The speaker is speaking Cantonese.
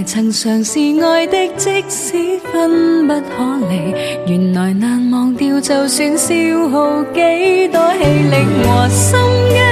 曾嘗試愛的，即使分不可離，原來難忘掉，就算消耗幾多氣力和心機。